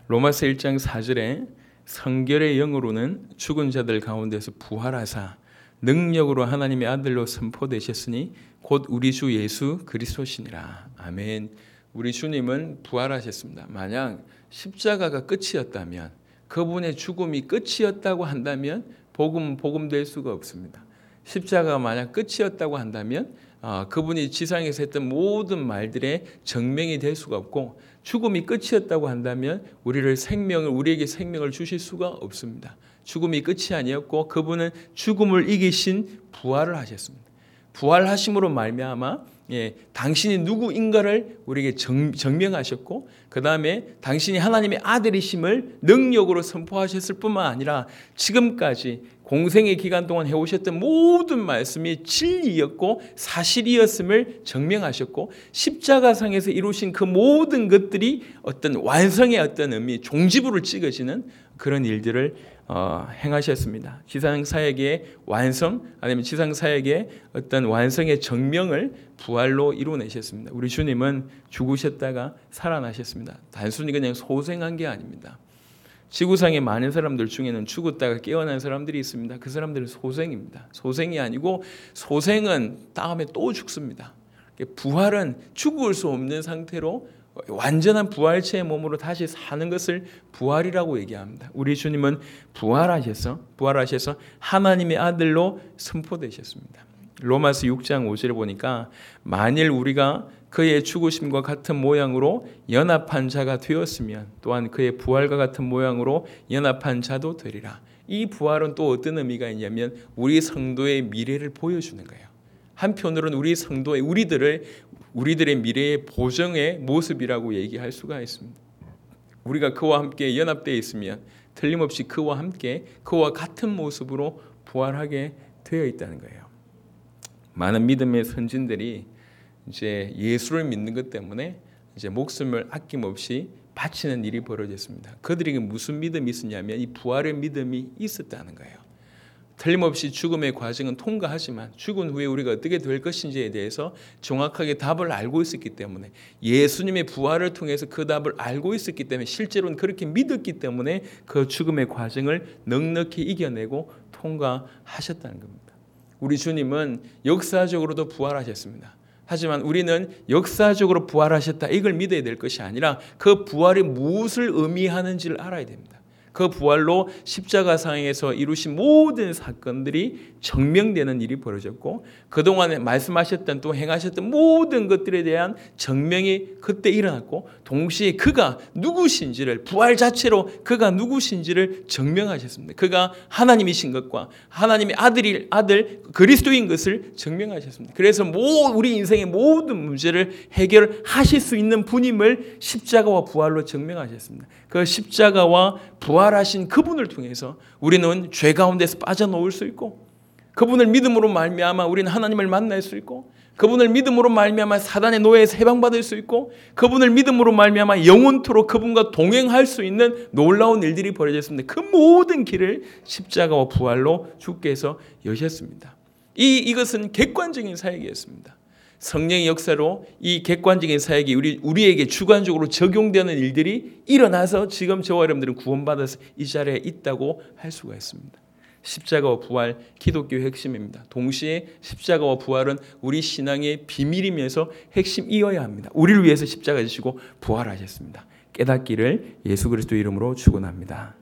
로마서 1장 4절에 성결의 영으로는 죽은 자들 가운데서 부활하사 능력으로 하나님의 아들로 선포되셨으니 곧 우리 주 예수 그리스도시니라. 아멘. 우리 주님은 부활하셨습니다. 만약 십자가가 끝이었다면, 그분의 죽음이 끝이었다고 한다면 복음은 복음될 수가 없습니다. 십자가가 만약 끝이었다고 한다면 그분이 지상에서 했던 모든 말들의 증명이 될 수가 없고, 죽음이 끝이었다고 한다면 우리에게 생명을 주실 수가 없습니다. 죽음이 끝이 아니었고 그분은 죽음을 이기신 부활을 하셨습니다. 부활하심으로 말미암아 당신이 누구인가를 우리에게 증명하셨고, 그 다음에 당신이 하나님의 아들이심을 능력으로 선포하셨을 뿐만 아니라 지금까지 공생의 기간 동안 해오셨던 모든 말씀이 진리였고 사실이었음을 증명하셨고, 십자가상에서 이루신 그 모든 것들이 어떤 완성의 어떤 의미, 종지부를 찍어지는 그런 일들을 행하셨습니다. 지상사역의 완성, 아니면 지상사역의 어떤 완성의 증명을 부활로 이루어내셨습니다. 우리 주님은 죽으셨다가 살아나셨습니다. 단순히 그냥 소생한 게 아닙니다. 지구상의 많은 사람들 중에는 죽었다가 깨어난 사람들이 있습니다. 그 사람들은 소생입니다. 소생이 아니고, 소생은 다음에 또 죽습니다. 부활은 죽을 수 없는 상태로 완전한 부활체의 몸으로 다시 사는 것을 부활이라고 얘기합니다. 우리 주님은 부활하셔서 하나님의 아들로 선포되셨습니다. 로마서 6장 5절에 보니까 만일 우리가 그의 죽으심과 같은 모양으로 연합한 자가 되었으면 또한 그의 부활과 같은 모양으로 연합한 자도 되리라. 이 부활은 또 어떤 의미가 있냐면 우리 성도의 미래를 보여주는 거예요. 한편으로는 우리 성도의 우리들의 미래의 보정의 모습이라고 얘기할 수가 있습니다. 우리가 그와 함께 연합되어 있으면 틀림없이 그와 함께 그와 같은 모습으로 부활하게 되어 있다는 거예요. 많은 믿음의 선진들이 이제 예수를 믿는 것 때문에 이제 목숨을 아낌없이 바치는 일이 벌어졌습니다. 그들에게 무슨 믿음이 있었냐면 이 부활의 믿음이 있었다는 거예요. 틀림없이 죽음의 과정은 통과하지만 죽은 후에 우리가 어떻게 될 것인지에 대해서 정확하게 답을 알고 있었기 때문에, 예수님의 부활을 통해서 그 답을 알고 있었기 때문에, 실제로는 그렇게 믿었기 때문에 그 죽음의 과정을 넉넉히 이겨내고 통과하셨다는 겁니다. 우리 주님은 역사적으로도 부활하셨습니다. 하지만 우리는 역사적으로 부활하셨다 이걸 믿어야 될 것이 아니라 그 부활이 무엇을 의미하는지를 알아야 됩니다. 그 부활로 십자가상에서 이루신 모든 사건들이 증명되는 일이 벌어졌고, 그동안에 말씀하셨던 또 행하셨던 모든 것들에 대한 증명이 그때 일어났고, 동시에 그가 누구신지를, 부활 자체로 그가 누구신지를 증명하셨습니다. 그가 하나님이신 것과 하나님의 아들 그리스도인 것을 증명하셨습니다. 그래서 우리 인생의 모든 문제를 해결하실 수 있는 분임을 십자가와 부활로 증명하셨습니다. 그 십자가와 부활하신 그분을 통해서 우리는 죄 가운데서 빠져나올 수 있고, 그분을 믿음으로 말미암아 우리는 하나님을 만날 수 있고, 그분을 믿음으로 말미암아 사단의 노예에서 해방받을 수 있고, 그분을 믿음으로 말미암아 영원토록 그분과 동행할 수 있는 놀라운 일들이 벌어졌습니다. 그 모든 길을 십자가와 부활로 주께서 여셨습니다. 이것은 객관적인 사역이었습니다. 성령의 역사로 이 객관적인 사역이 우리에게 주관적으로 적용되는 일들이 일어나서 지금 저와 여러분들은 구원받아서 이 자리에 있다고 할 수가 있습니다. 십자가와 부활, 기독교의 핵심입니다. 동시에 십자가와 부활은 우리 신앙의 비밀이면서 핵심이어야 합니다. 우리를 위해서 십자가 지시고 부활하셨습니다. 깨닫기를 예수 그리스도 이름으로 축원합니다.